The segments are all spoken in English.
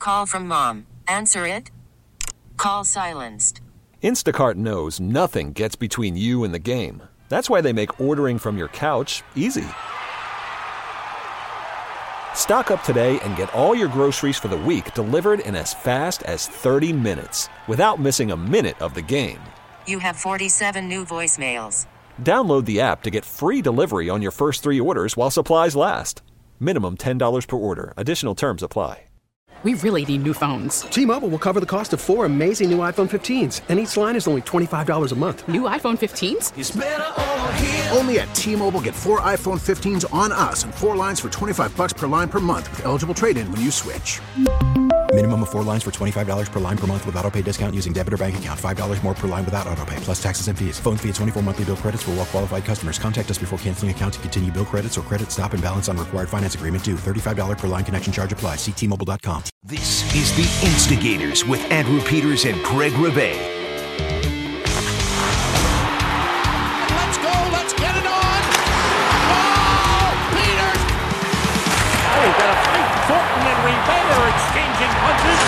Call from mom. Answer it. Call silenced. Instacart knows nothing gets between you and the game. That's why they make ordering from your couch easy. Stock up today and get all your groceries for the week delivered in as fast as 30 minutes without missing a minute of the game. You have 47 new voicemails. Download the app to get free delivery on your first 3 orders while supplies last. Minimum $10 per order. Additional terms apply. We really need new phones. T-Mobile will cover the cost of 4 amazing new iPhone 15s, and each line is only $25 a month. New iPhone 15s? It's better over here. Only at T-Mobile, get 4 iPhone 15s on us and 4 lines for $25 per line per month with eligible trade-in when you switch. Minimum of 4 lines for $25 per line per month with autopay discount using debit or bank account. $5 more per line without autopay, plus taxes and fees. Phone fee at 24 monthly bill credits for well-qualified customers. Contact us before canceling account to continue bill credits or credit stop and balance on required finance agreement due. $35 per line connection charge applies. See T-Mobile.com. This is The Instigators with Andrew Peters and Craig Rivet. Let's go. Let's get it on. Oh, Peters. Oh, you got to fight. Thornton and Rivet are exchanging punches.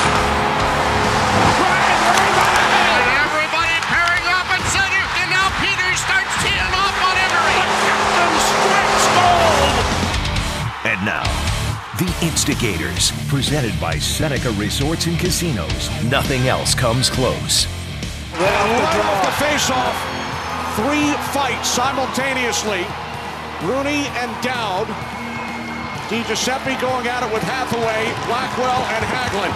And everybody pairing up at center. And now Peters starts teeing off on Emery. The captain strikes gold. And now, The Instigators, presented by Seneca Resorts and Casinos. Nothing else comes close. Right off the face-off, 3 fights simultaneously. Rooney and Dowd. Di Giuseppe going at it with Hathaway, Blackwell, and Hagelin.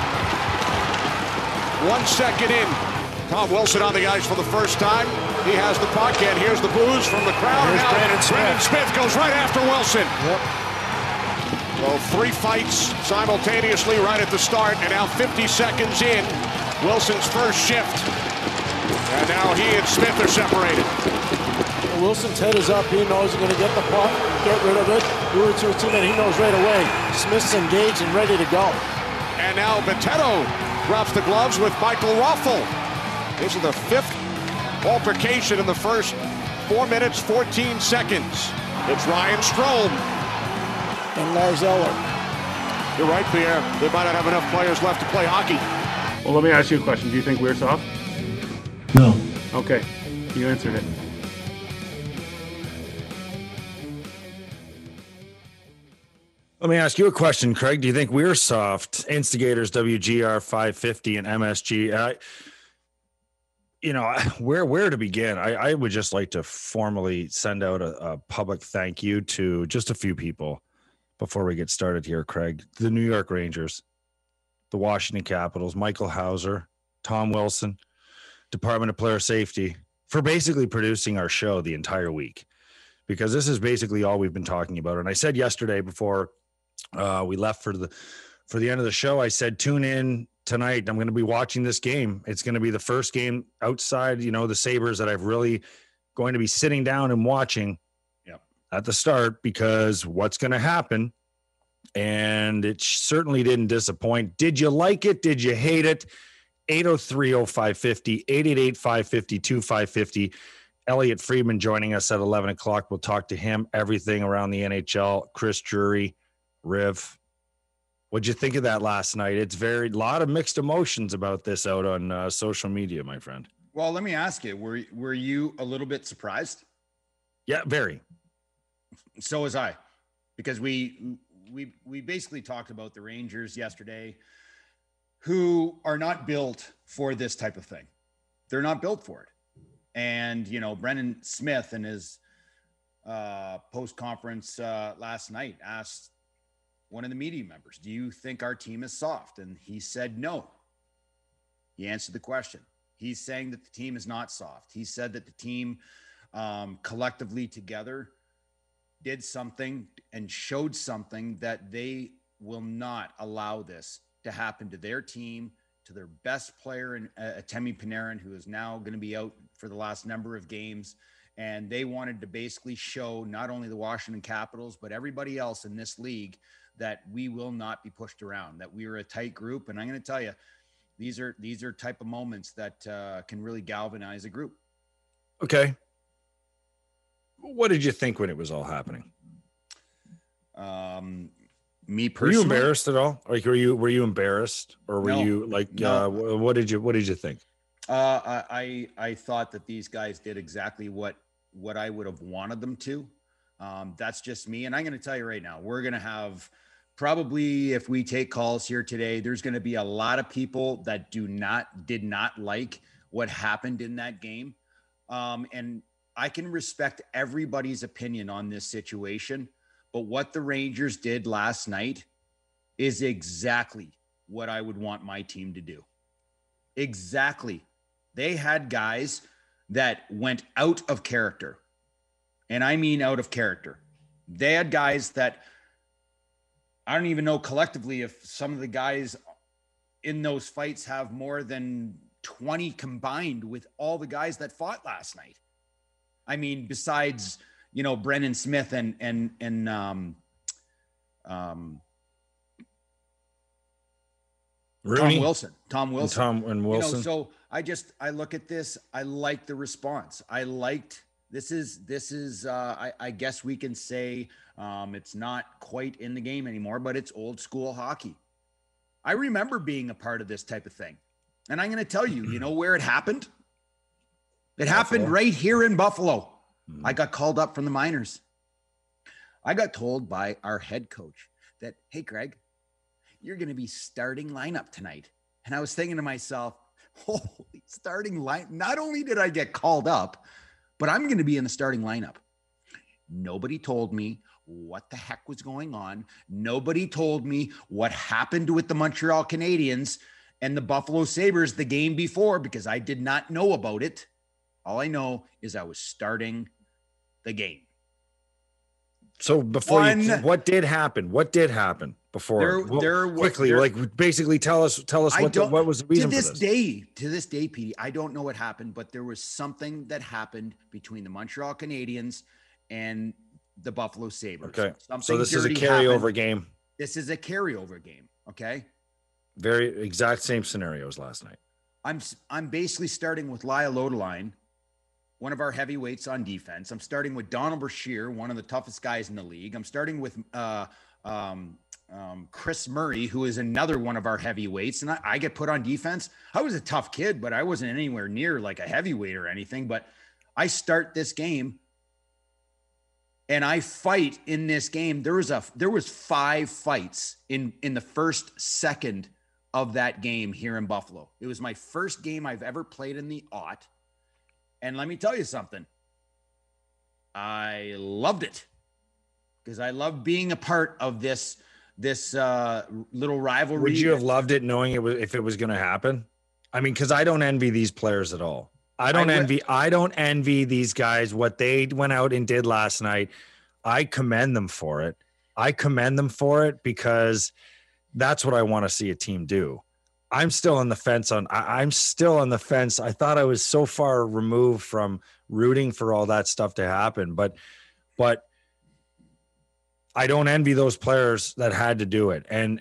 1 second in. Tom Wilson on the ice for the first time. He has the puck, and here's the boos from the crowd. Here's Brandon Smith goes right after Wilson. Yep. So 3 fights simultaneously right at the start, and now 50 seconds in, Wilson's first shift. And now he and Smith are separated. Wilson's head is up. He knows he's going to get the puck, get rid of it, do it to a teammate. He knows right away. Smith's engaged and ready to go. And now Boteto drops the gloves with Michael Ruffel. This is the 5th altercation in the first 4 minutes, 14 seconds. It's Ryan Strome. And Lars Eller. You're right, Pierre. They might not have enough players left to play hockey. Well, let me ask you a question. Do you think we're soft? No. Okay. You answered it. Let me ask you a question, Craig. Do you think we're soft? Instigators, WGR 550 and MSG. Where to begin? I would just like to formally send out a public thank you to just a few people before we get started here, Craig. The New York Rangers, the Washington Capitals, Michael Hauser, Tom Wilson, Department of Player Safety, for basically producing our show the entire week, because this is basically all we've been talking about. And I said yesterday before we left for the end of the show, I said, tune in tonight. I'm going to be watching this game. It's going to be the first game outside, the Sabres that I've really going to be sitting down and watching at the start, because what's going to happen. And it certainly didn't disappoint. Did you like it? Did you hate it? 803-0550, 888-550-2550. Elliot Friedman joining us at 11 o'clock. We'll talk to him, everything around the NHL. Chris Drury, Riv. What'd you think of that last night? It's a lot of mixed emotions about this out on social media, my friend. Well, let me ask you, were you a little bit surprised? Yeah, very. So was I, because we basically talked about the Rangers yesterday, who are not built for this type of thing. They're not built for it. And, Brendan Smith in his post-conference last night asked one of the media members, do you think our team is soft? And he said no. He answered the question. He's saying that the team is not soft. He said that the team collectively together did something and showed something that they will not allow this to happen to their team, to their best player, in Temi Panarin, who is now going to be out for the last number of games. And they wanted to basically show not only the Washington Capitals, but everybody else in this league that we will not be pushed around, that we are a tight group. And I'm going to tell you, these are type of moments that can really galvanize a group. Okay. What did you think when it was all happening? Me Were personally, you embarrassed at all? Like, were you embarrassed, or were No. you like, No. what did you think? I thought that these guys did exactly what I would have wanted them to. That's just me. And I'm going to tell you right now, we're going to have probably, if we take calls here today, there's going to be a lot of people that did not like what happened in that game. And I can respect everybody's opinion on this situation, but what the Rangers did last night is exactly what I would want my team to do. Exactly. They had guys that went out of character. And I mean out of character. They had guys that I don't even know collectively if some of the guys in those fights have more than 20 combined with all the guys that fought last night. I mean, besides, Brendan Smith and Rooney? Tom Wilson. And Wilson. So I look at this. I like the response. I liked, this is I guess we can say it's not quite in the game anymore, but it's old school hockey. I remember being a part of this type of thing. And I'm going to tell you, where it happened? It happened right here in Buffalo. I got called up from the minors. I got told by our head coach that, hey, Greg, you're going to be starting lineup tonight. And I was thinking to myself, holy, starting line. Not only did I get called up, but I'm going to be in the starting lineup. Nobody told me what the heck was going on. Nobody told me what happened with the Montreal Canadiens and the Buffalo Sabres the game before, because I did not know about it. All I know is I was starting the game. So before what did happen? What did happen before? Basically tell us what was the reason for this? To this day, Petey, I don't know what happened, but there was something that happened between the Montreal Canadiens and the Buffalo Sabres. Okay. So this is a carryover game. This is a carryover game. Okay. Very exact same scenarios last night. I'm basically starting with Lyle Odeline, one of our heavyweights on defense. I'm starting with Donald Brashear, one of the toughest guys in the league. I'm starting with Chris Murray, who is another one of our heavyweights. And I get put on defense. I was a tough kid, but I wasn't anywhere near like a heavyweight or anything. But I start this game and I fight in this game. There was 5 fights in the first second of that game here in Buffalo. It was my first game I've ever played in the Ott. And let me tell you something. I loved it because I love being a part of this little rivalry. Would you have loved it knowing if it was going to happen? I mean, because I don't envy these players at all. I don't envy these guys, what they went out and did last night. I commend them for it. Because that's what I want to see a team do. I'm still on the fence I thought I was so far removed from rooting for all that stuff to happen, but I don't envy those players that had to do it. And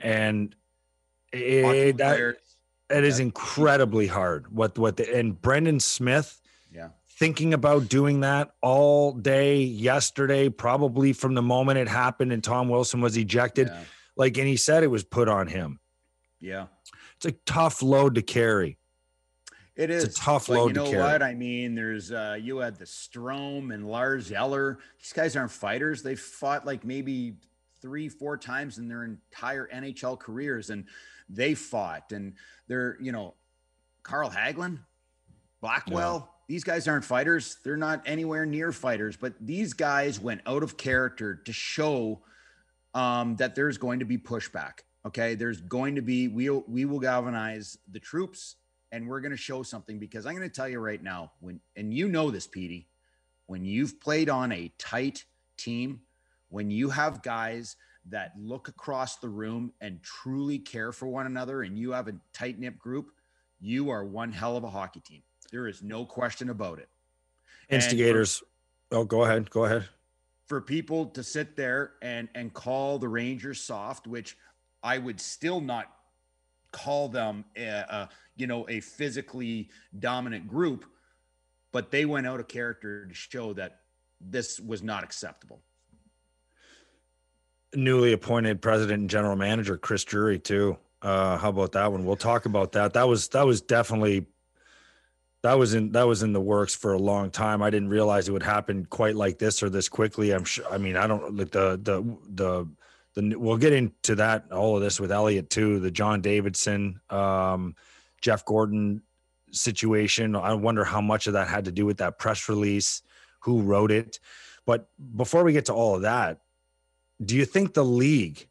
it is incredibly hard and Brendan Smith, thinking about doing that all day yesterday, probably from the moment it happened and Tom Wilson was ejected. And he said it was put on him. Yeah. It's a tough load to carry. It is. It's a tough load to carry. You know what? I mean, there's you had the Strome and Lars Eller. These guys aren't fighters. They've fought like maybe 3-4 times in their entire NHL careers, and they fought. And they're, Carl Hagelin, Blackwell. Yeah. These guys aren't fighters. They're not anywhere near fighters. But these guys went out of character to show that there's going to be pushback. Okay, there's going to be, we will galvanize the troops, and we're going to show something, because I'm going to tell you right now, and you know this, Petey, when you've played on a tight team, when you have guys that look across the room and truly care for one another, and you have a tight-knit group, you are one hell of a hockey team. There is no question about it. Instigators. Go ahead. For people to sit there and call the Rangers soft, which I would still not call them a physically dominant group, but they went out of character to show that this was not acceptable. newly appointed president and general manager, Chris Drury, too. How about that one? We'll talk about that. That was definitely that was in the works for a long time. I didn't realize it would happen quite like this or this quickly. I'm sure. I mean, I don't like the we'll get into that, all of this with Elliott too, the John Davidson, Jeff Gordon situation. I wonder how much of that had to do with that press release, who wrote it. But before we get to all of that, do you think the league,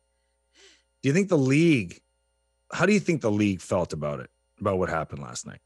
how do you think the league felt about it, about what happened last night?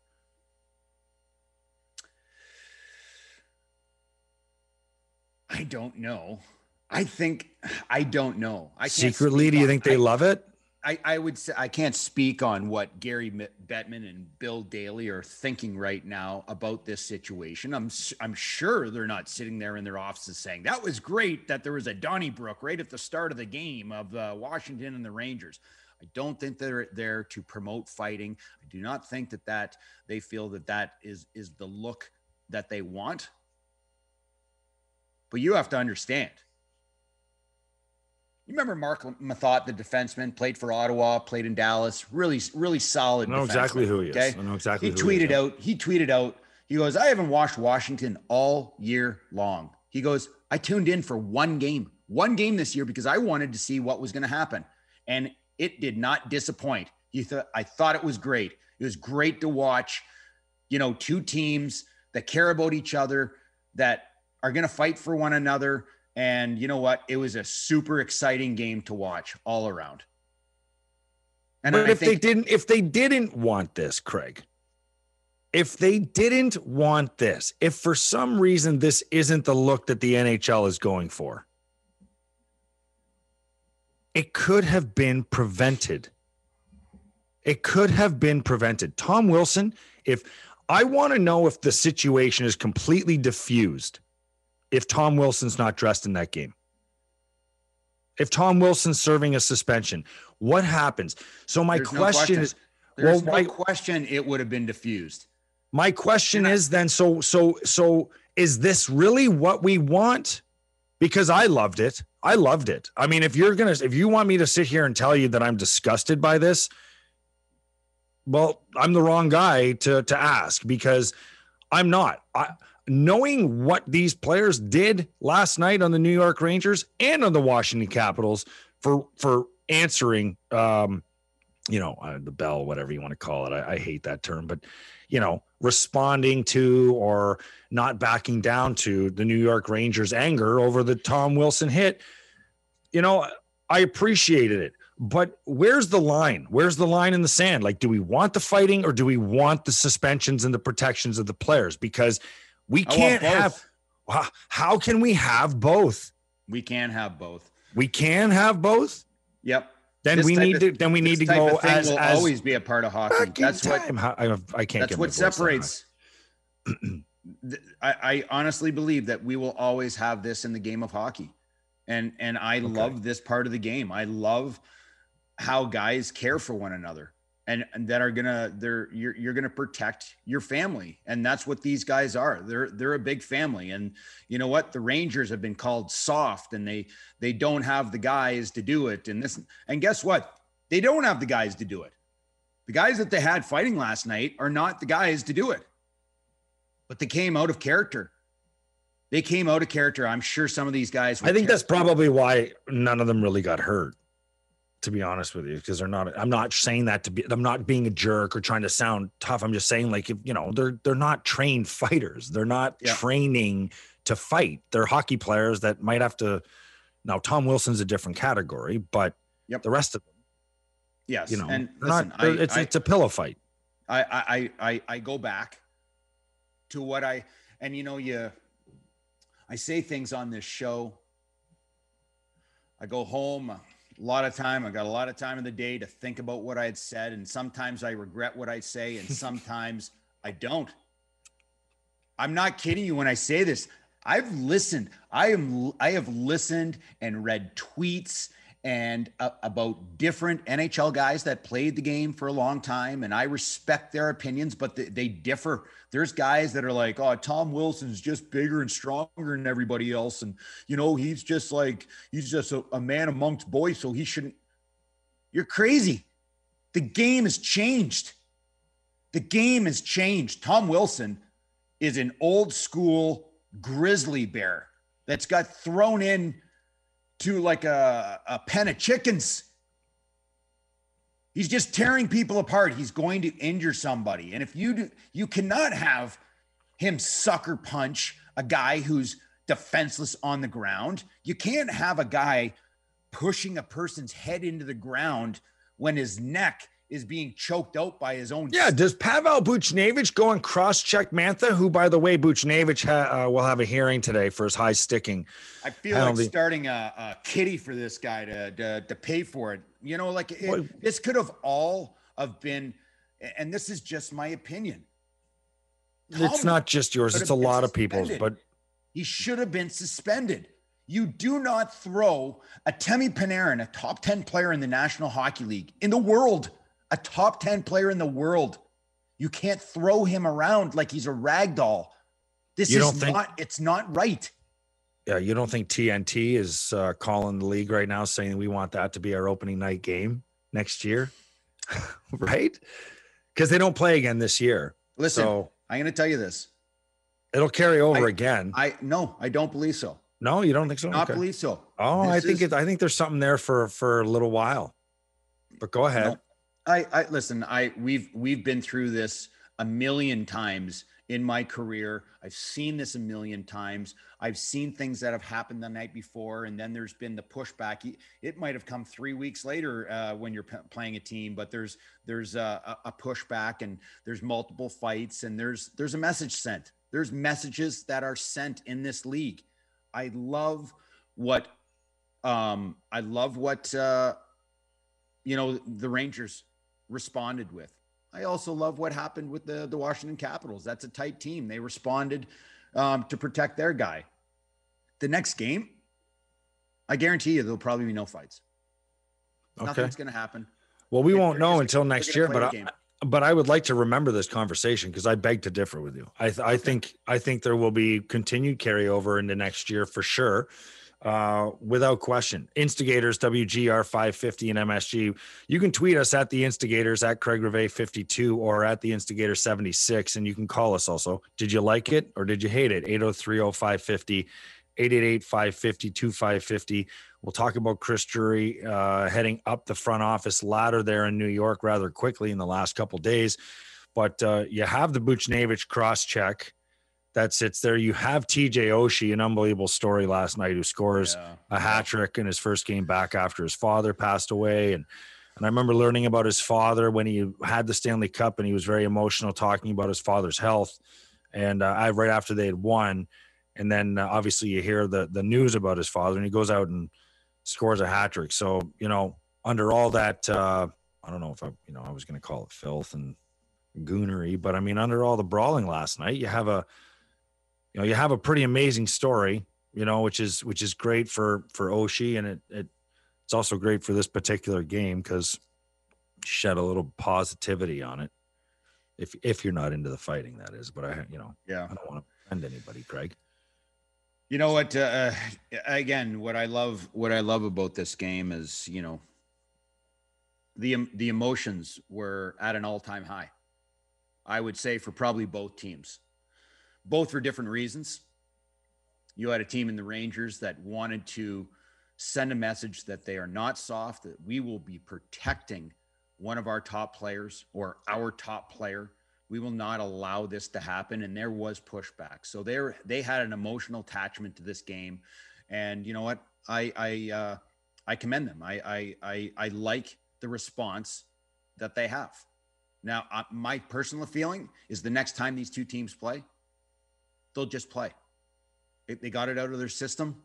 I don't know. I don't know. Secretly, do you think they love it? I would say I can't speak on what Gary Bettman and Bill Daly are thinking right now about this situation. I'm sure they're not sitting there in their offices saying that was great that there was a Donnybrook right at the start of the game of Washington and the Rangers. I don't think they're there to promote fighting. I do not think that they feel that is the look that they want. But you have to understand. You remember Mark Mathot, the defenseman, played for Ottawa, played in Dallas, really, really solid. I know exactly who he is. Okay? I know exactly who he is. He tweeted out, he goes, I haven't watched Washington all year long. He goes, I tuned in for one game this year because I wanted to see what was going to happen. And it did not disappoint. I thought it was great. It was great to watch, two teams that care about each other, that are going to fight for one another. And you know what? It was a super exciting game to watch all around. And but if they didn't want this, Craig, if for some reason this isn't the look that the NHL is going for, it could have been prevented. Tom Wilson, I want to know if the situation is completely diffused, if Tom Wilson's not dressed in that game, if Tom Wilson's serving a suspension, what happens? So my question is, there's no question it would have been diffused. My question is then, so is this really what we want? Because I loved it. I mean, if you want me to sit here and tell you that I'm disgusted by this, well, I'm the wrong guy to ask, because I'm not. Knowing what these players did last night on the New York Rangers and on the Washington Capitals for answering, the bell, whatever you want to call it. I hate that term, but, responding to or not backing down to the New York Rangers' anger over the Tom Wilson hit, I appreciated it. But where's the line? Where's the line in the sand? Like, do we want the fighting or do we want the suspensions and the protections of the players? Because we can't have. How can we have both? We can have both. We can have both. Yep. Then we need to go as always be a part of hockey. That's what I can't. That's what separates. I honestly believe that we will always have this in the game of hockey, and I love this part of the game. I love how guys care for one another. And that are you're gonna protect your family, and that's what these guys are. They're a big family, and you know what? The Rangers have been called soft, and they don't have the guys to do it. And guess what? They don't have the guys to do it. The guys that they had fighting last night are not the guys to do it, but they came out of character. I'm sure some of these guys. I think that's probably why none of them really got hurt, to be honest with you, because I'm not saying that I'm not being a jerk or trying to sound tough. I'm just saying, like, they're not trained fighters. They're not training to fight. They're hockey players that might have to. Now, Tom Wilson's a different category, but the rest of them, yes, and listen, it's a pillow fight. I go back to what I say things on this show. I go home. I got a lot of time in the day to think about what I had said. And sometimes I regret what I say. And sometimes I don't. I'm not kidding you when I say this. I've listened. I have listened and read tweets and about different NHL guys that played the game for a long time. And I respect their opinions, but they differ. There's guys that are like, oh, Tom Wilson's just bigger and stronger than everybody else. And, you know, he's just a man amongst boys, so he shouldn't. You're crazy. The game has changed. The game has changed. Tom Wilson is an old school grizzly bear that's got thrown in to like a pen of chickens. He's just tearing people apart. He's going to injure somebody. And if you cannot have him sucker punch a guy who's defenseless on the ground. You can't have a guy pushing a person's head into the ground when his neck is being choked out by his own. Yeah. Does Pavel Buchnevich go and cross-check Mantha, who, by the way, Buchnevich will have a hearing today for his high sticking. I feel like starting a kitty for this guy to pay for it. You know, like this could have all have been, and this is just my opinion. It's not just yours. It's a lot of people's, but he should have been suspended. You do not throw a Temi Panarin, a top 10 player in the National Hockey League, in the world, a top 10 player in the world. You can't throw him around like he's a rag doll. It's not right. Yeah, you don't think TNT is calling the league right now saying we want that to be our opening night game next year? Right? Because they don't play again this year. Listen, I'm going to tell you this. It'll carry over again. No, I don't believe so. No, you don't think so? Not believe so. Oh, I think there's something there for a little while. But go ahead. No, we've been through this a million times in my career. I've seen this a million times. I've seen things that have happened the night before, and then there's been the pushback. It might have come 3 weeks later when you're playing a team, but there's a pushback, and there's multiple fights, and there's a message sent. There's messages that are sent in this league. I love what the Rangers responded with. I also love what happened with the Washington Capitals. That's a tight team. They responded to protect their guy. The next game, I guarantee you there'll probably be no fights. Okay. Nothing's going to happen. Well, we won't know until next year, but I would like to remember this conversation because I beg to differ with you. I think there will be continued carryover into next year for sure. Without question. Instigators, WGR 550 and MSG. You can tweet us at the Instigators, at Craig Rivet 52 or at the Instigator 76, and you can call us also. Did you like it or did you hate it? 803-0550, 888-550-2550. We'll talk about Chris Drury heading up the front office ladder there in New York rather quickly in the last couple of days. But you have the Buchnevich cross-check that sits there. You have TJ Oshie, an unbelievable story last night, who scores a hat trick in his first game back after his father passed away. And I remember learning about his father when he had the Stanley Cup, and he was very emotional talking about his father's health. And right after they had won, and then obviously you hear the news about his father, and he goes out and scores a hat trick. So, under all that, I don't know if I was going to call it filth and goonery, but I mean, under all the brawling last night, you have a pretty amazing story, which is great for Oshie, and it's also great for this particular game because shed a little positivity on it. If you're not into the fighting, that is. But I don't want to offend anybody, Craig. You know what? Again, what I love about this game is, the emotions were at an all-time high. I would say for probably both teams. Both for different reasons. You had a team in the Rangers that wanted to send a message that they are not soft, that we will be protecting one of our top players or our top player. We will not allow this to happen. And there was pushback. So they had an emotional attachment to this game. And you know what? I commend them. I like the response that they have. Now, my personal feeling is the next time these two teams play, they'll just play. They got it out of their system.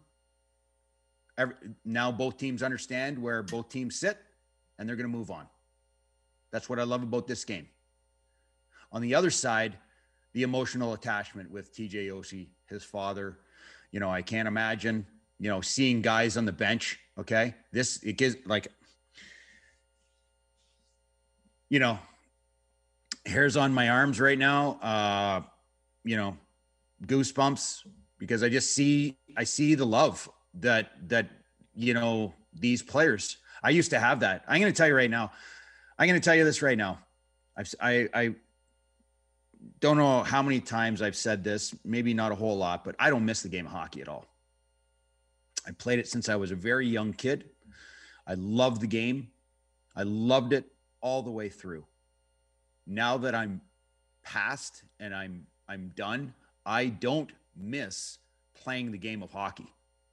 Now both teams understand where both teams sit, and they're going to move on. That's what I love about this game. On the other side, the emotional attachment with TJ Oshie, his father. I can't imagine, seeing guys on the bench Okay. It gives like, you know, hairs on my arms right now. You know, goosebumps because I see the love that, you know, these players, I used to have that. I'm going to tell you right now. I'm going to tell you this right now. I don't know how many times I've said this, maybe not a whole lot, but I don't miss the game of hockey at all. I played it since I was a very young kid. I loved the game. I loved it all the way through. Now that I'm past and I'm done, I don't miss playing the game of hockey.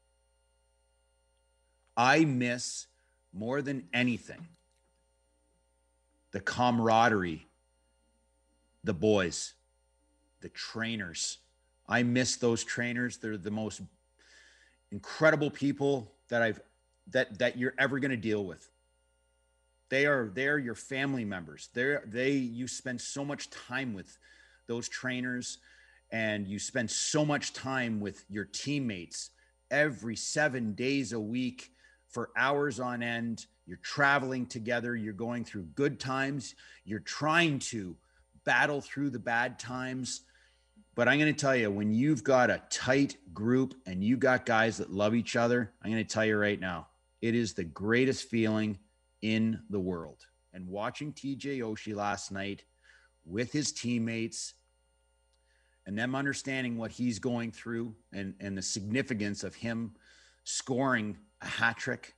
I miss more than anything the camaraderie, the boys, the trainers. I miss those trainers. They're the most incredible people that you're ever going to deal with. They're your family members. You spend so much time with those trainers, and you spend so much time with your teammates every 7 days a week for hours on end. You're traveling together. You're going through good times. You're trying to battle through the bad times. But I'm going to tell you, when you've got a tight group and you got guys that love each other, I'm going to tell you right now, it is the greatest feeling in the world. And watching TJ Oshie last night with his teammates and them understanding what he's going through and the significance of him scoring a hat trick,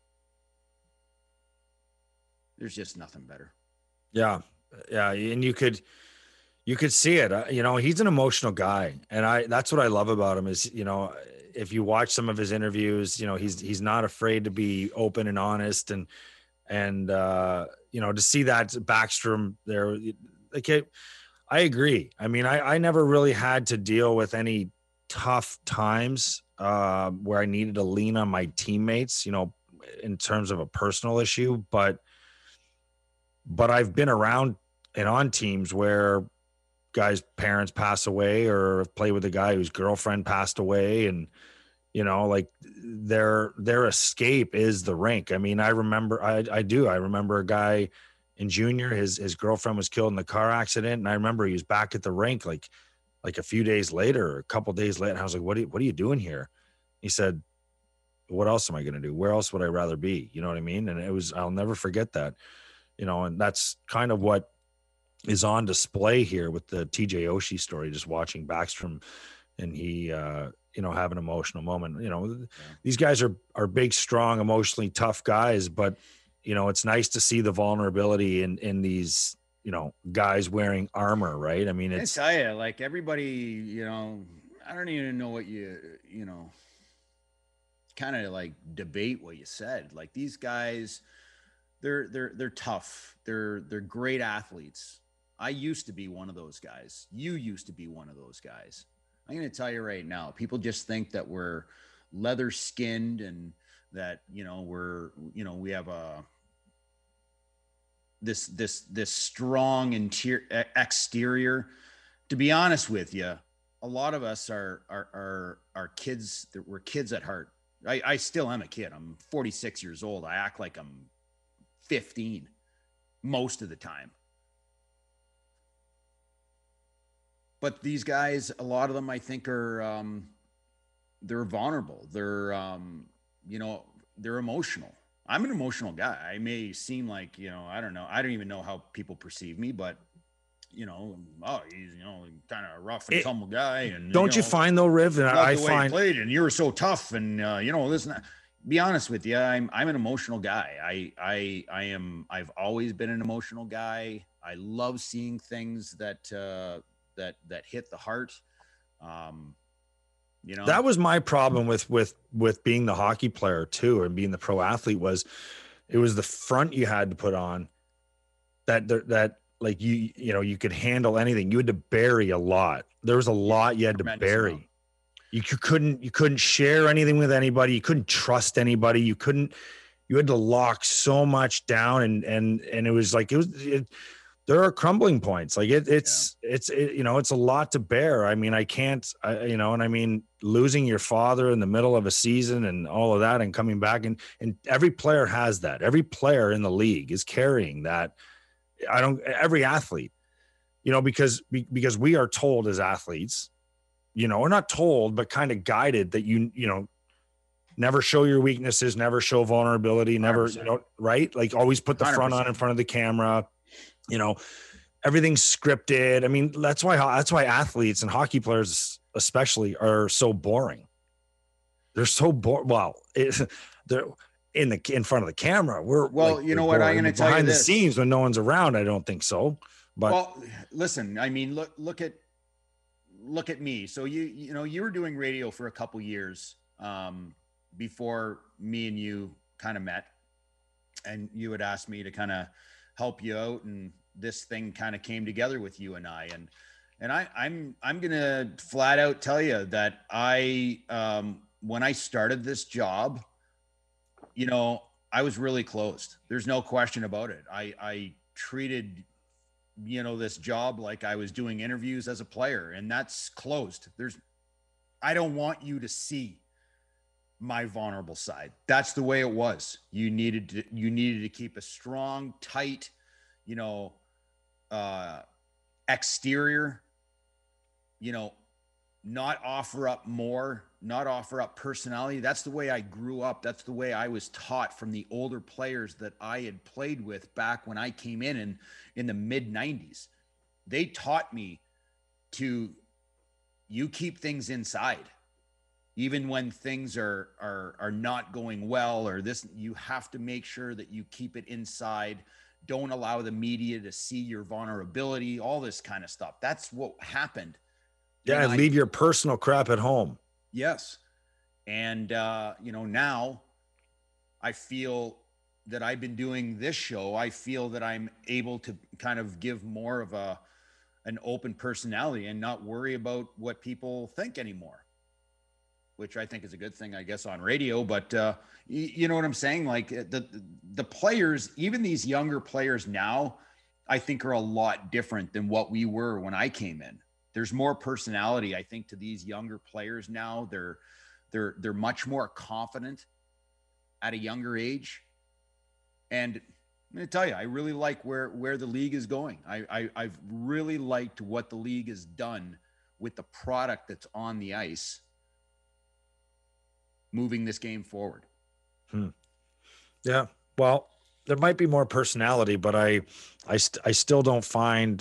there's just nothing better. Yeah. And you could see it. You know, he's an emotional guy, and that's what I love about him is, you know, if you watch some of his interviews, you know, he's not afraid to be open and honest, and you know, to see that Backstrom there, like I agree. I mean, I never really had to deal with any tough times where I needed to lean on my teammates, you know, in terms of a personal issue, but I've been around and on teams where guys' parents pass away, or play with a guy whose girlfriend passed away, and you know, like their escape is the rink. I mean, I remember a guy in junior, his girlfriend was killed in the car accident, and I remember he was back at the rink like a few days later, or a couple days later, and I was like, what are you doing here? He said, what else am I going to do? Where else would I rather be? You know what I mean? And I'll never forget that, you know, and that's kind of what is on display here with the TJ Oshie story, just watching Backstrom, and he, you know, have an emotional moment. You know, these guys are big, strong, emotionally tough guys, but you know, it's nice to see the vulnerability in these, you know, guys wearing armor, right? I mean, I tell you, like everybody, you know, I don't even know what you know, kind of like debate what you said. Like these guys, they're tough. They're great athletes. I used to be one of those guys. You used to be one of those guys. I'm going to tell you right now, people just think that we're leather skinned and that, you know, we have this strong exterior. To be honest with you, a lot of us are kids. We're kids at heart. I still am a kid. I'm 46 years old. I act like I'm 15 most of the time. But these guys, a lot of them, I think are, they're vulnerable. They're, you know, they're emotional. I'm an emotional guy. I may seem like, you know, I don't know. I don't even know how people perceive me, but you know, he's, you know, kind of rough and tumble guy. And don't you find though, Riv? And I find played, and you were so tough, and you know, listen. Be honest with you, I'm an emotional guy. I've always been an emotional guy. I love seeing things that hit the heart. You know, that was my problem with being the hockey player too, and being the pro athlete was it was the front you had to put on that like you know, you could handle anything. You had to bury a lot. There was a lot you had to bury. Amount. You couldn't share anything with anybody. You couldn't trust anybody. You had to lock so much down, and it was like the there are crumbling points. Like it's you know, it's a lot to bear. I mean, you know, and I mean, losing your father in the middle of a season and all of that and coming back, and every player has that. Every player in the league is carrying that. Every athlete, you know, because we are told as athletes, you know, or not told, but kind of guided that you know, never show your weaknesses, never show vulnerability, never, 100%. You know, right? Like always put the 100%. Front on in front of the camera, you know, everything's scripted. I mean, that's why athletes and hockey players especially are so boring. They're so boring. Well, they're in front of the camera. You know what, I'm going to tell you behind the scenes when no one's around, I don't think so. But well, listen, I mean, look at me. So you know, you were doing radio for a couple years before me and you kind of met, and you had asked me to kind of help you out, and this thing kind of came together with you and I, and I'm going to flat out tell you that when I started this job, you know, I was really closed. There's no question about it. I treated, you know, this job like I was doing interviews as a player, and that's closed. I don't want you to see my vulnerable side. That's the way it was. You needed to keep a strong, tight, you know, exterior, you know, not offer up more, not offer up personality. That's the way I grew up. That's the way I was taught from the older players that I had played with back when I came in the mid 90s. They taught me you keep things inside. Even when things are not going well, or this, you have to make sure that you keep it inside. Don't allow the media to see your vulnerability, all this kind of stuff. That's what happened. Yeah, leave your personal crap at home. Yes. And, you know, now I feel that I've been doing this show. I feel that I'm able to kind of give more of an open personality and not worry about what people think anymore, which I think is a good thing, I guess, on radio. But you know what I'm saying? Like the players, even these younger players now, I think are a lot different than what we were when I came in. There's more personality, I think, to these younger players now. They're much more confident at a younger age. And I'm going to tell you, I really like where the league is going. I've really liked what the league has done with the product that's on the ice, moving this game forward. Yeah. Well, there might be more personality, but I still don't find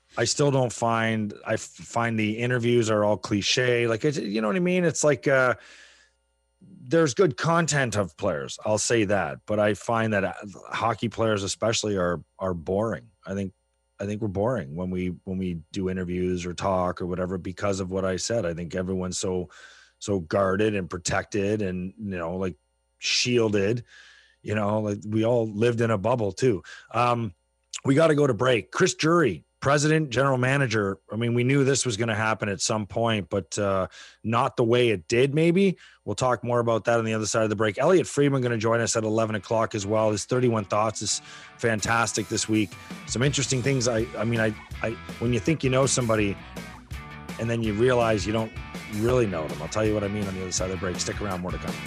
I find the interviews are all cliche. Like, you know what I mean? It's like, there's good content of players. I'll say that, but I find that hockey players especially are boring. I think we're boring when we do interviews or talk or whatever, because of what I said. I think everyone's so guarded and protected and, you know, like shielded, you know, like we all lived in a bubble too. We got to go to break. Chris Drury, president, general manager. I mean, we knew this was going to happen at some point, but not the way it did, maybe. We'll talk more about that on the other side of the break. Elliot Friedman going to join us at 11 o'clock as well. His 31 Thoughts is fantastic this week. Some interesting things. I mean, when you think you know somebody and then you realize you don't really know them, I'll tell you what I mean on the other side of the break. Stick around, more to come.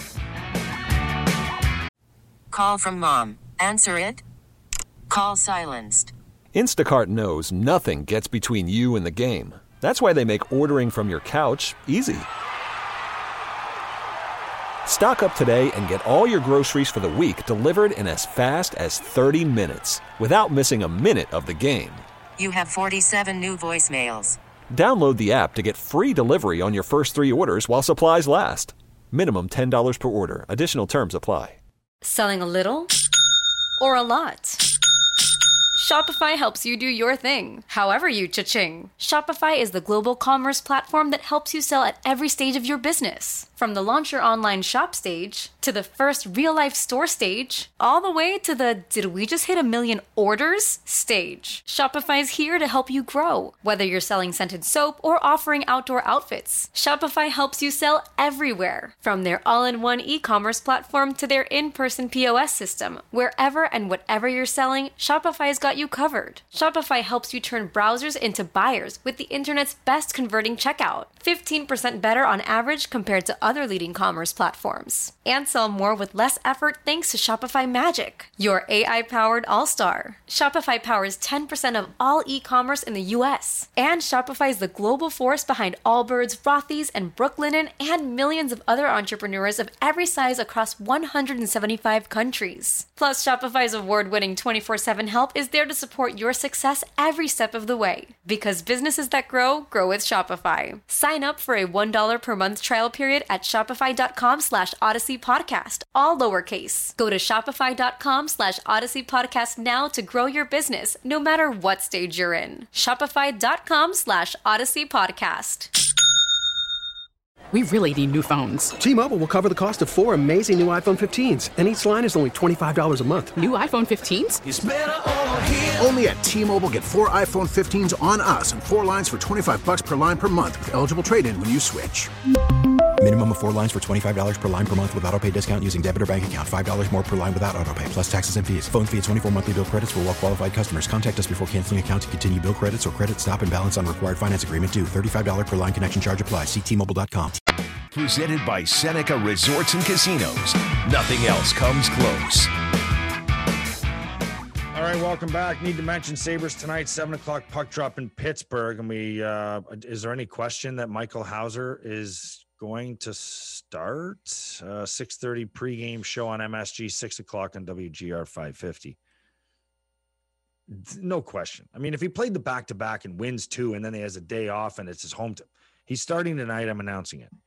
Call from mom. Answer it. Call silenced. Instacart knows nothing gets between you and the game. That's why they make ordering from your couch easy. Stock up today and get all your groceries for the week delivered in as fast as 30 minutes without missing a minute of the game. You have 47 new voicemails. Download the app to get free delivery on your first 3 orders while supplies last. Minimum $10 per order. Additional terms apply. Selling a little or a lot? Shopify helps you do your thing, however you cha-ching. Shopify is the global commerce platform that helps you sell at every stage of your business. From the launch your online shop stage, to the first real-life store stage, all the way to the did we just hit 1 million orders stage. Shopify's here to help you grow. Whether you're selling scented soap or offering outdoor outfits, Shopify helps you sell everywhere. From their all-in-one e-commerce platform to their in-person POS system, wherever and whatever you're selling, Shopify's got got you covered. Shopify helps you turn browsers into buyers with the internet's best converting checkout. 15% better on average compared to other leading commerce platforms. And sell more with less effort thanks to Shopify Magic, your AI-powered all-star. Shopify powers 10% of all e-commerce in the U.S. And Shopify is the global force behind Allbirds, Rothy's, and Brooklinen, and millions of other entrepreneurs of every size across 175 countries. Plus, Shopify's award-winning 24/7 help is there to support your success every step of the way. Because businesses that grow, grow with Shopify. Sign up for a $1 per month trial period at shopify.com/Odyssey Podcast, all lowercase. Go to shopify.com/Odyssey Podcast now to grow your business, no matter what stage you're in. Shopify.com/Odyssey Podcast. We really need new phones. T-Mobile will cover the cost of 4 amazing new iPhone 15s, and each line is only $25 a month. New iPhone 15s? It's better over here. Only at T-Mobile, get 4 iPhone 15s on us and 4 lines for $25 per line per month with eligible trade-in when you switch. Minimum of 4 lines for $25 per line per month with autopay discount using debit or bank account. $5 more per line without autopay, plus taxes and fees. Phone fee at 24 monthly bill credits for well-qualified customers. Contact us before canceling account to continue bill credits or credit stop and balance on required finance agreement due. $35 per line connection charge applies. See T-Mobile.com. Presented by Seneca Resorts and Casinos. Nothing else comes close. All right, welcome back. Need to mention Sabres tonight, 7 o'clock puck drop in Pittsburgh. And is there any question that Michael Hauser is going to start? 6:30 pregame show on MSG, 6 o'clock on WGR 550. No question. I mean, if he played the back-to-back and wins 2 and then he has a day off and it's his home team, he's starting tonight. I'm announcing it.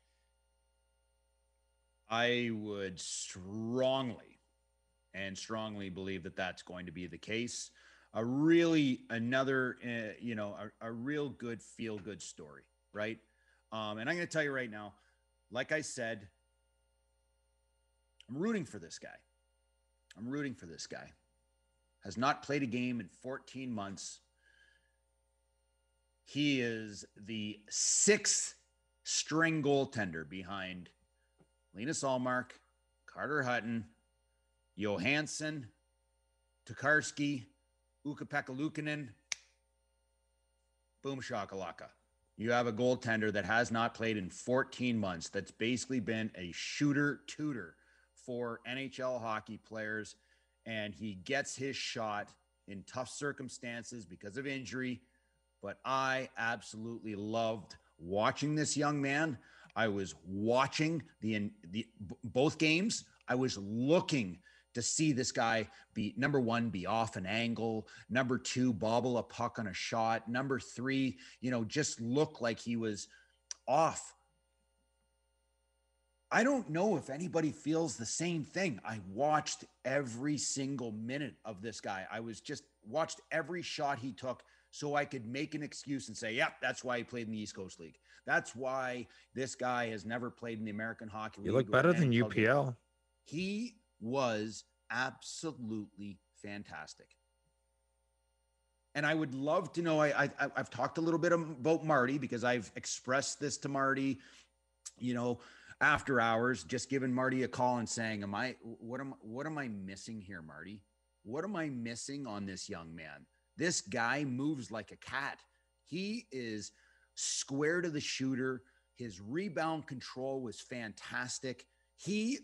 I would strongly believe that that's going to be the case. A real good feel-good story, right? And I'm going to tell you right now, like I said, I'm rooting for this guy. Has not played a game in 14 months. He is the 6th string goaltender behind Linus Ullmark, Carter Hutton, Johansson, Tokarski, Ukko-Pekka Luukkonen. Boom shakalaka. You have a goaltender that has not played in 14 months that's basically been a shooter-tutor for NHL hockey players, and he gets his shot in tough circumstances because of injury. But I absolutely loved watching this young man. I was watching both games. I was looking to see this guy be, number 1, be off an angle, number 2, bobble a puck on a shot, number 3, just look like he was off. I don't know if anybody feels the same thing. I watched every single minute of this guy. I was just watched every shot he took so I could make an excuse and say, yep, that's why he played in the East Coast League. That's why this guy has never played in the American Hockey League. You look better than UPL. He was absolutely fantastic. And I would love to know, I've talked a little bit about Marty because I've expressed this to Marty, after hours, just giving Marty a call and saying, what am I missing here, Marty? What am I missing on this young man? This guy moves like a cat. He is square to the shooter. His rebound control was fantastic. He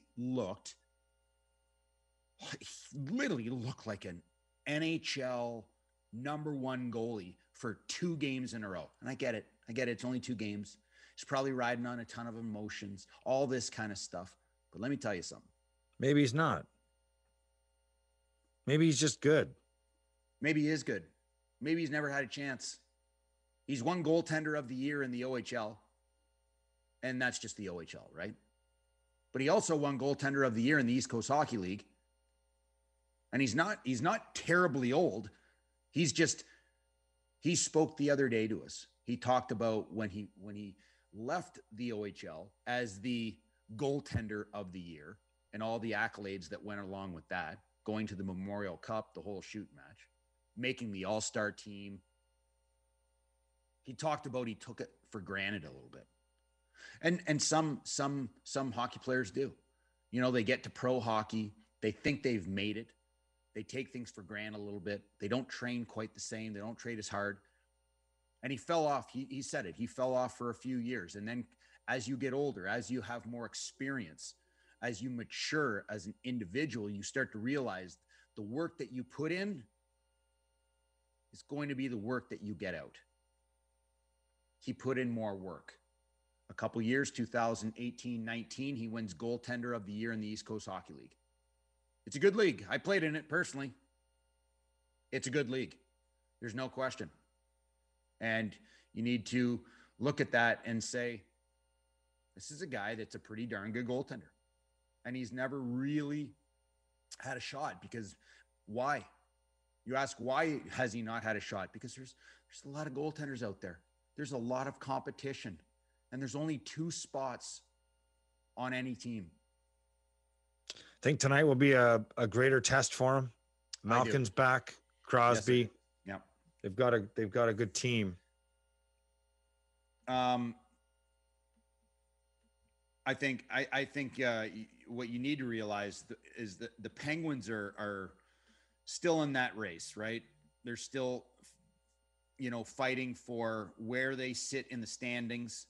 literally looked like an NHL number 1 goalie for 2 games in a row. And I get it. It's only 2 games. He's probably riding on a ton of emotions, all this kind of stuff. But let me tell you something. Maybe he's not. Maybe he's just good. Maybe he is good. Maybe he's never had a chance. He's won goaltender of the year in the OHL. And that's just the OHL, right? But he also won goaltender of the year in the East Coast Hockey League. And he's not terribly old. He spoke the other day to us. He talked about when he left the OHL as the goaltender of the year and all the accolades that went along with that, going to the Memorial Cup, the whole shoot match, making the All-Star team. He talked about he took it for granted a little bit. And some hockey players do. They get to pro hockey, they think they've made it, They take things for granted a little bit. They don't train quite the same. They don't train as hard. And he fell off. He said it. He fell off for a few years. And then as you get older, as you have more experience, as you mature as an individual, you start to realize the work that you put in is going to be the work that you get out. He put in more work. A couple years, 2018-19, he wins goaltender of the year in the East Coast Hockey League. It's a good league. I played in it personally. It's a good league. There's no question. And you need to look at that and say, this is a guy that's a pretty darn good goaltender. And he's never really had a shot, because why? You ask, why has he not had a shot? Because there's a lot of goaltenders out there. There's a lot of competition, and there's only 2 spots on any team. I think tonight will be a greater test for him. Malkin's back, Crosby. Yes, yeah. They've got a good team. I think what you need to realize is that the Penguins are still in that race, right? They're still, fighting for where they sit in the standings.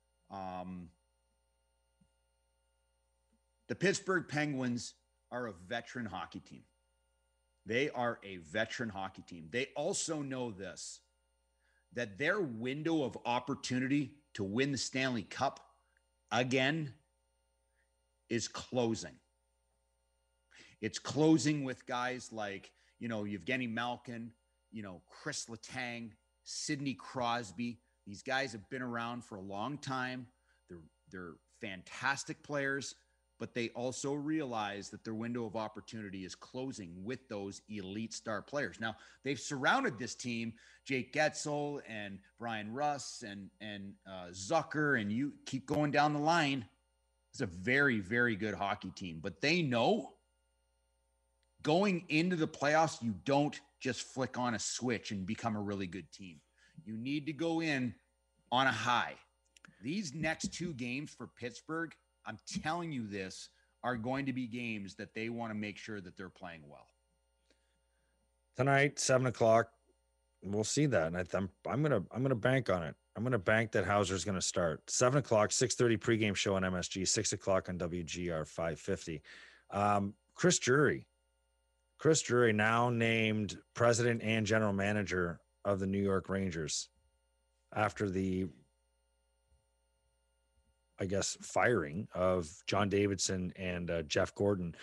The Pittsburgh Penguins are a veteran hockey team. They are a veteran hockey team. They also know this, that their window of opportunity to win the Stanley Cup again is closing. It's closing with guys like, Evgeny Malkin, Chris Letang, Sidney Crosby. These guys have been around for a long time. They're fantastic players, but they also realize that their window of opportunity is closing with those elite star players. Now, they've surrounded this team, Jake Getzel and Brian Russ and Zucker, and you keep going down the line. It's a very, very good hockey team, but they know going into the playoffs, you don't just flick on a switch and become a really good team. You need to go in on a high. These next 2 games for Pittsburgh, I'm telling you this, are going to be games that they want to make sure that they're playing well. Tonight, 7:00, we'll see that. And I'm gonna bank on it. I'm gonna bank that Hauser's gonna start. 7:00, 6:30 pregame show on MSG, 6:00 on WGR 550. Chris Drury now named president and general manager of the New York Rangers after the, firing of John Davidson and Jeff Gordon.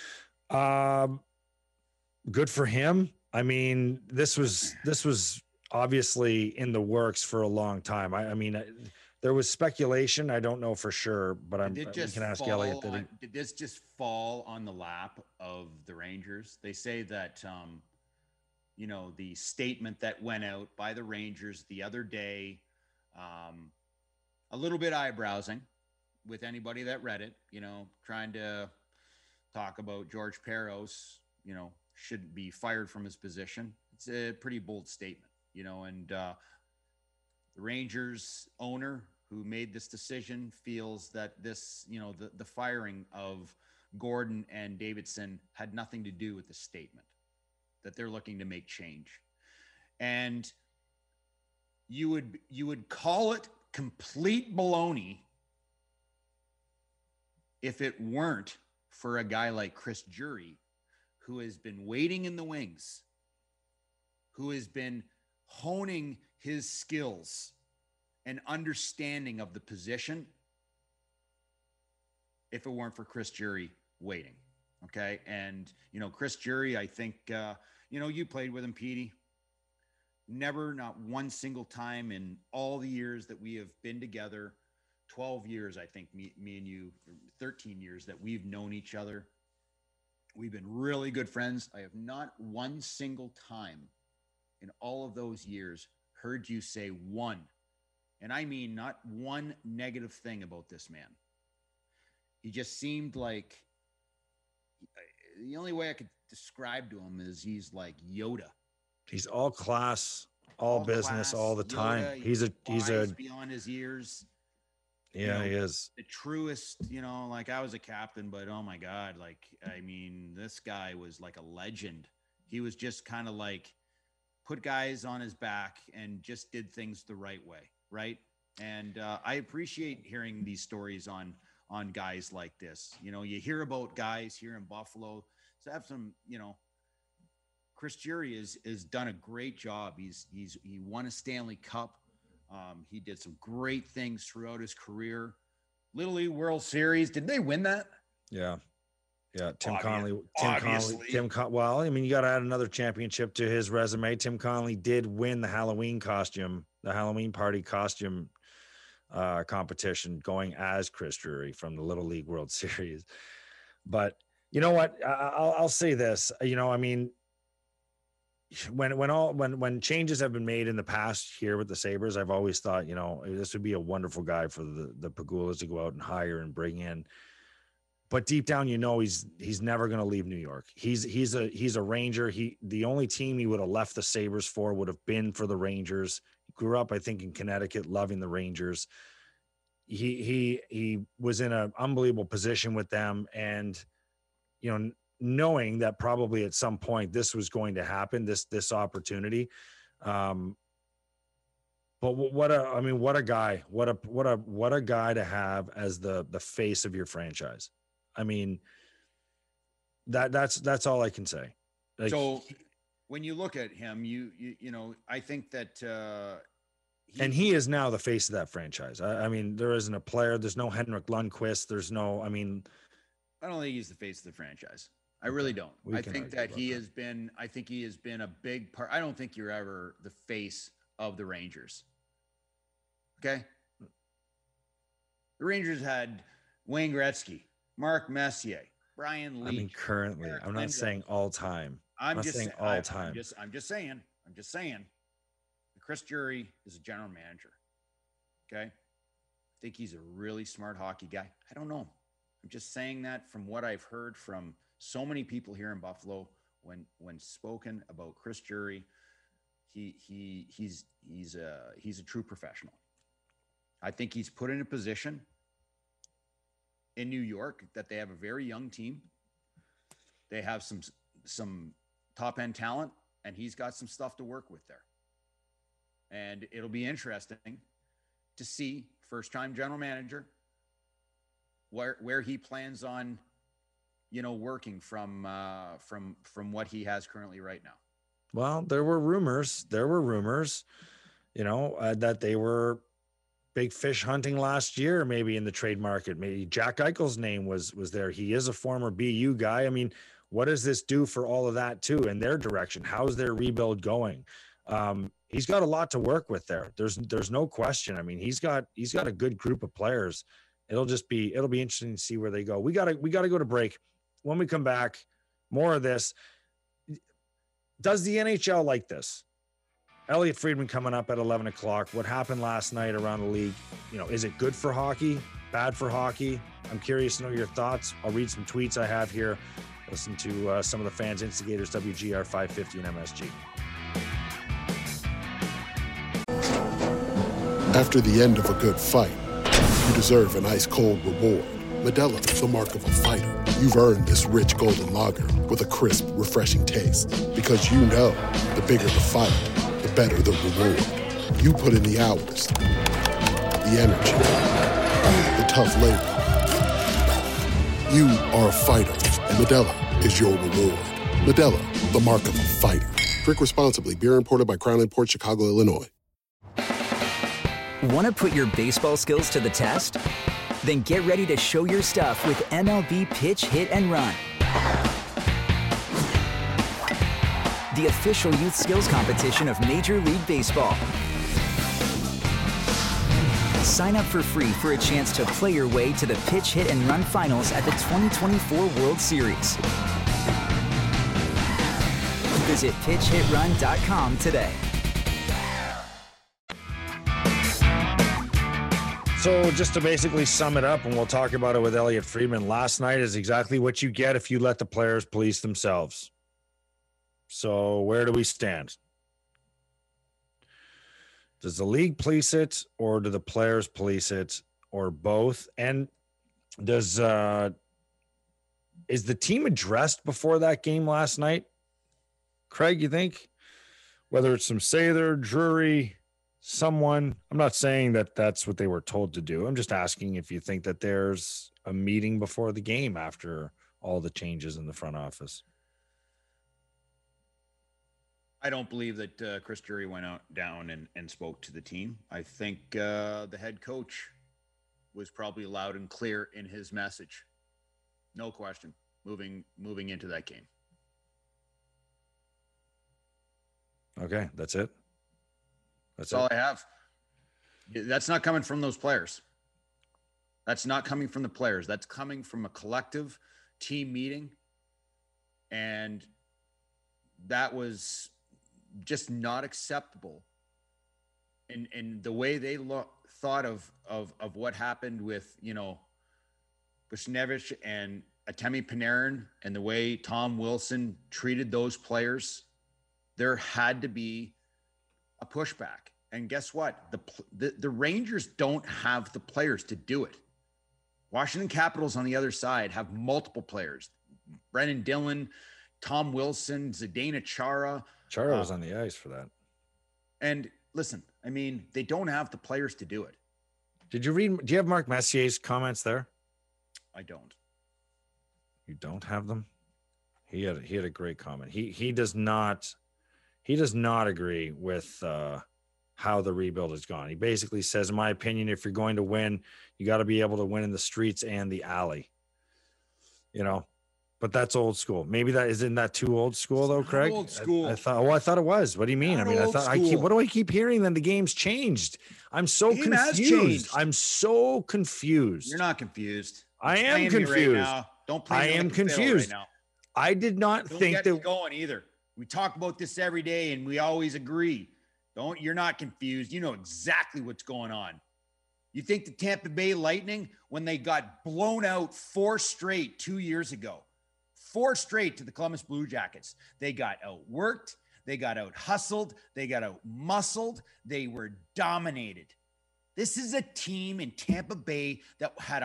Good for him. I mean, this was obviously in the works for a long time. I mean, there was speculation. I don't know for sure, but we can ask Elliot. Did this just fall on the lap of the Rangers? They say that, the statement that went out by the Rangers the other day, a little bit eyebrowsing with anybody that read it, trying to talk about George Peros, shouldn't be fired from his position. It's a pretty bold statement, and the Rangers owner who made this decision feels that this, the firing of Gordon and Davidson had nothing to do with the statement, that they're looking to make change. And you would call it complete baloney if it weren't for a guy like Chris Drury, who has been waiting in the wings, who has been honing his skills and understanding of the position, if it weren't for Chris Drury waiting. Okay. And, Chris Drury, I think, you played with him, Petey. Never, not one single time in all the years that we have been together, 12 years, I think, me and you, 13 years that we've known each other. We've been really good friends. I have not one single time in all of those years heard you say one, and I mean not one negative thing about this man. He just seemed like, the only way I could describe to him is he's like Yoda. He's all class, all business, all the time. Yoda, he's a beyond his years. Yeah, he is the truest, like I was a captain, but oh my God, like, I mean, this guy was like a legend. He was just kind of like put guys on his back and just did things the right way. Right. And I appreciate hearing these stories on guys like this. You hear about guys here in Buffalo. So have some, Chris Drury has done a great job. He won a Stanley Cup. He did some great things throughout his career. Little League World Series. Did they win that? Yeah. Tim Obviously. Conley. Well, I mean, you got to add another championship to his resume. Tim Conley did win the Halloween party costume competition, going as Chris Drury from the Little League World Series. But you know what? I'll say this. I mean, when changes have been made in the past here with the Sabres, I've always thought, this would be a wonderful guy for the Pegulas to go out and hire and bring in. But deep down, he's never going to leave New York. He's a Ranger. The only team he would have left the Sabres for would have been for the Rangers. He grew up, I think, in Connecticut, loving the Rangers. He was in an unbelievable position with them, and knowing that probably at some point this was going to happen, this opportunity. But what a guy to have as the face of your franchise. I mean, that's all I can say. So when you look at him, I think that he is now the face of that franchise. I mean, there isn't a player. There's no Henrik Lundqvist. I don't think he's the face of the franchise. I really don't. I think that he has been a big part. I don't think you're ever the face of the Rangers. Okay. The Rangers had Wayne Gretzky, Mark Messier, Brian Leetch. I mean, currently, Eric I'm not Lindros. saying all time. I'm just saying all time. I'm just saying. Chris Drury is a general manager. Okay. I think he's a really smart hockey guy. I don't know. I'm just saying that from what I've heard from so many people here in Buffalo when spoken about Chris Drury. He's a true professional. I think he's put in a position in New York that they have a very young team. They have some top end talent, and he's got some stuff to work with there. And it'll be interesting to see first-time general manager where he plans on, working from what he has currently right now. Well, there were rumors, that they were big fish hunting last year, maybe in the trade market. Maybe Jack Eichel's name was there. He is a former BU guy. I mean, what does this do for all of that too in their direction? How's their rebuild going? He's got a lot to work with there. There's no question. I mean, he's got a good group of players. It'll be interesting to see where they go. We gotta go to break. When we come back, more of this. Does the NHL like this? Elliot Friedman coming up at 11 o'clock. What happened last night around the league? Is it good for hockey? Bad for hockey? I'm curious to know your thoughts. I'll read some tweets I have here. Listen to some of the fans, instigators, WGR 550 and MSG. After the end of a good fight, you deserve an ice-cold reward. Modelo is the mark of a fighter. You've earned this rich golden lager with a crisp, refreshing taste. Because you know, the bigger the fight, the better the reward. You put in the hours, the energy, the tough labor. You are a fighter, and Modelo is your reward. Modelo, the mark of a fighter. Drink responsibly. Beer imported by Crown Imports, Chicago, Illinois. Want to put your baseball skills to the test? Then get ready to show your stuff with MLB Pitch, Hit, and Run. The official youth skills competition of Major League Baseball. Sign up for free for a chance to play your way to the Pitch, Hit, and Run finals at the 2024 World Series. Visit pitchhitrun.com today. So just to basically sum it up, and we'll talk about it with Elliot Friedman, last night is exactly what you get if you let the players police themselves. So where do we stand? Does the league police it, or do the players police it? or both? And is the team addressed before that game last night? Craig, you think? Whether it's some Sather, Drury, someone, I'm not saying that that's what they were told to do. I'm just asking if you think that there's a meeting before the game after all the changes in the front office. I don't believe that Chris Drury went down and spoke to the team. I think the head coach was probably loud and clear in his message. No question. Moving into that game. Okay, that's it. That's all I have. That's not coming from those players. That's not coming from the players. That's coming from a collective team meeting. And that was just not acceptable. And the way they thought of what happened with, Buchnevich and Artemi Panarin and the way Tom Wilson treated those players, there had to be a pushback. And guess what? The Rangers don't have the players to do it. Washington Capitals on the other side have multiple players. Brendan Dillon, Tom Wilson, Zdeno Chara. Chara was on the ice for that. And listen, I mean, they don't have the players to do it. Do you have Mark Messier's comments there? I don't. You don't have them? He had a great comment. He does not agree with how the rebuild has gone. He basically says, in my opinion, if you're going to win, you got to be able to win in the streets and the alley. But that's old school. Maybe isn't that too old school though, Craig? Old school. I thought it was. What do you mean? Not I mean, what do I keep hearing? Then the game's changed. I'm so confused. I'm so confused. You're not confused. I am confused. Right, don't play. I am confused. Right now. I did not think get that going either. We talk about this every day and we always agree. You're not confused. You know exactly what's going on. You think the Tampa Bay Lightning, when they got blown out 4 straight 2 years ago, 4 straight to the Columbus Blue Jackets, they got outworked, they got out hustled, they got out muscled, they were dominated. This is a team in Tampa Bay that had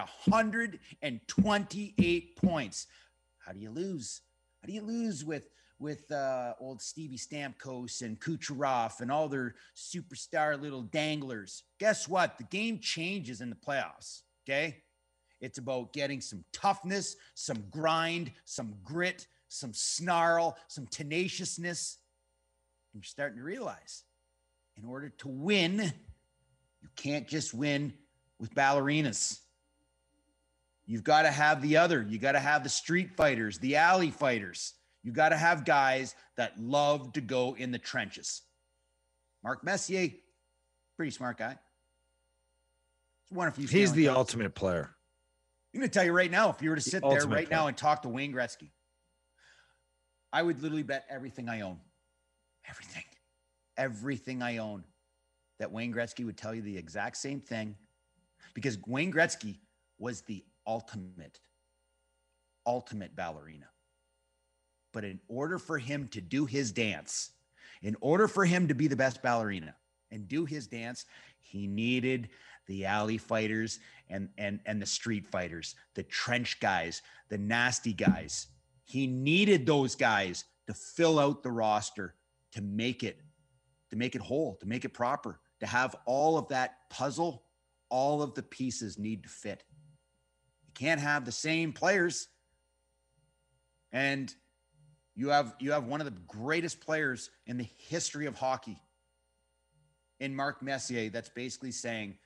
128 points. How do you lose? How do you lose with old Stevie Stamkos and Kucherov and all their superstar little danglers? Guess what? The game changes in the playoffs, okay? It's about getting some toughness, some grind, some grit, some snarl, some tenaciousness. And you're starting to realize, in order to win, you can't just win with ballerinas. You've got to have the other. You got to have the street fighters, the alley fighters. You got to have guys that love to go in the trenches. Mark Messier, pretty smart guy. He's the ultimate player. I'm going to tell you right now, if you were to sit there right now and talk to Wayne Gretzky, I would literally bet everything I own, everything I own, that Wayne Gretzky would tell you the exact same thing, because Wayne Gretzky was the ultimate ballerina. But in order for him to do his dance, in order for him to be the best ballerina and do his dance, he needed the alley fighters and the street fighters, the trench guys, the nasty guys. He needed those guys to fill out the roster, to make it whole, to make it proper, to have all of that puzzle. All of the pieces need to fit. You can't have the same players. And you have one of the greatest players in the history of hockey in Mark Messier that's basically saying,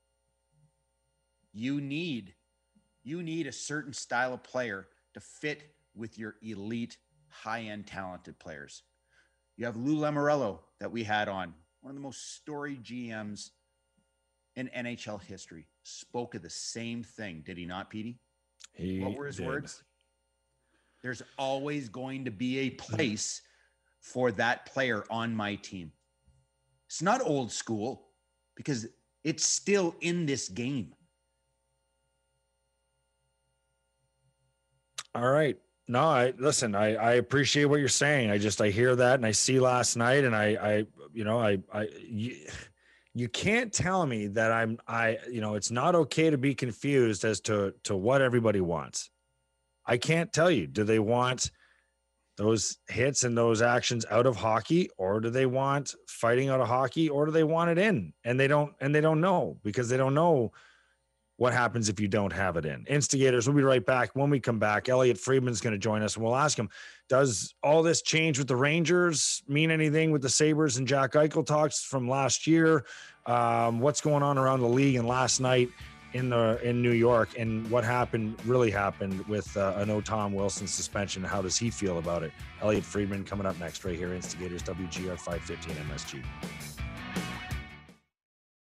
you need a certain style of player to fit with your elite, high-end talented players. You have Lou Lamoriello that we had on, one of the most storied GMs in NHL history, spoke of the same thing. Did he not, Petey? What were his words? There's always going to be a place for that player on my team. It's not old school because it's still in this game. All right. No, I appreciate what you're saying. I hear that and I see last night and You can't tell me that it's not okay to be confused as to what everybody wants. I can't tell you. Do they want those hits and those actions out of hockey, or do they want fighting out of hockey, or do they want it in? And they don't know, because they don't know what happens if you don't have it in. Instigators, we'll be right back. When we come back, Elliot Friedman's going to join us, and we'll ask him, does all this change with the Rangers mean anything with the Sabres and Jack Eichel talks from last year? What's going on around the league, and last night in New York, and what really happened with Tom Wilson suspension? How does he feel about it? Elliot Friedman coming up next right here, Instigators, WGR 515 MSG.